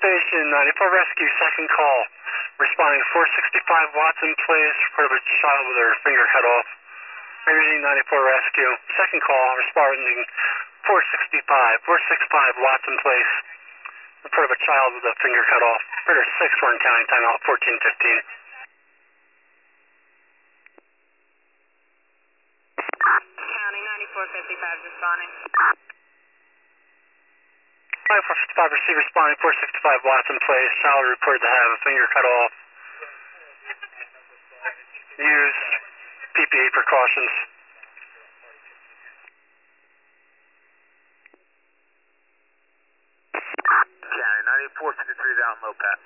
Station, 94 Rescue, second call. Responding 465 Watson Place, report of a child with her finger cut off. Emergency 94 Rescue, second call, responding 465 Watson Place, report of a child with a finger cut off. Operator 6, Warren County, timeout 14:15. County 9455 responding. 9455 receive responding 465 Watson Place, child reported to have a finger cut off. Use PPE precautions. County 9453 down low, Pat.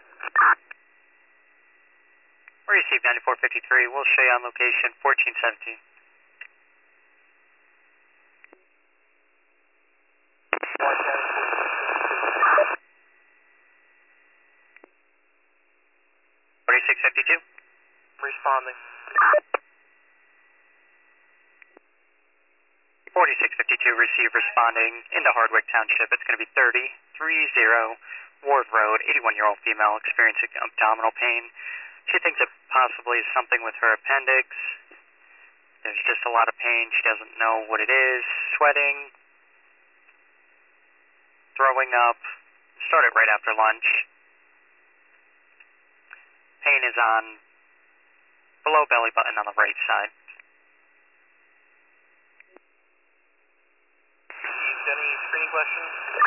We received 9453. We'll show you on location 1417. Responding. 4652, receive responding into Hardwick Township. It's going to be 3030 Ward Road, 81-year-old female experiencing abdominal pain. She thinks it possibly is something with her appendix. There's just a lot of pain. She doesn't know what it is. Sweating, throwing up. Started right after lunch. Pain is on below belly button on the right side. Any screening questions?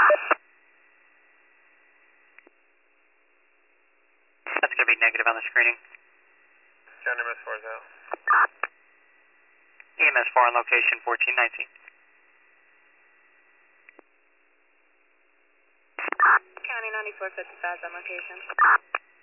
That's going to be negative on the screening. County MS4 is out. EMS 4 on location 1419. County 9455 on location.